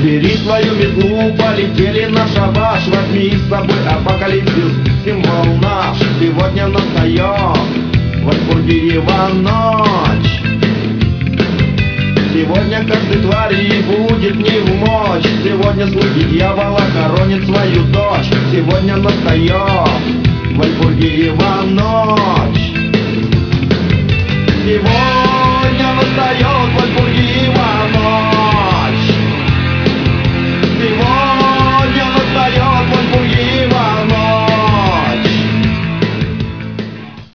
Бери свою метлу, полетели на шабаш. Возьми с собой апокалипсис, символ наш. Сегодня настает Вальпургиева ночь. Сегодня каждой твари будет не в мочь. Сегодня слуги дьявола хоронят свою дочь. Сегодня настает Вальпургиева ночь. Сегодня настает